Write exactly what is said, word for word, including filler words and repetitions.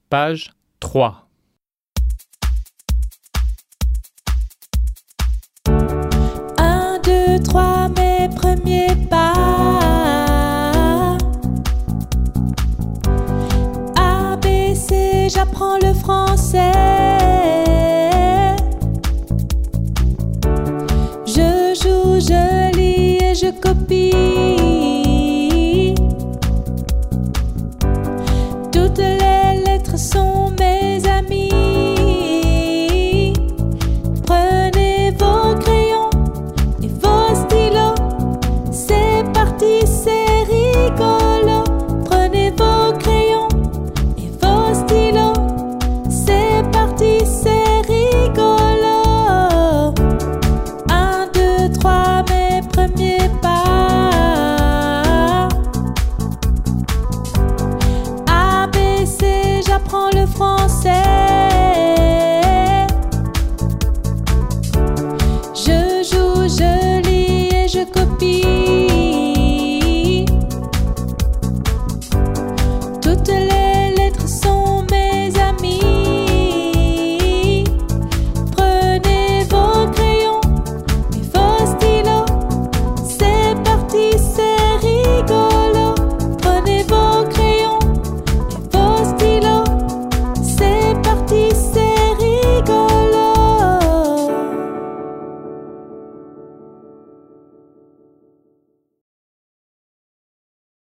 Page trois. Un, deux, trois, mes premiers pas. A, B, C, j'apprends le français. Je joue, je lis et je copie. Toutes les lettres sont